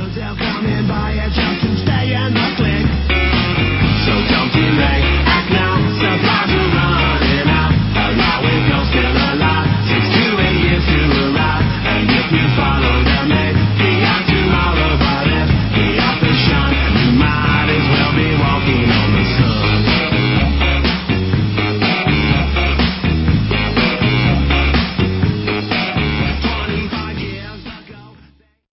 They'll come in by a just to stay in the clear.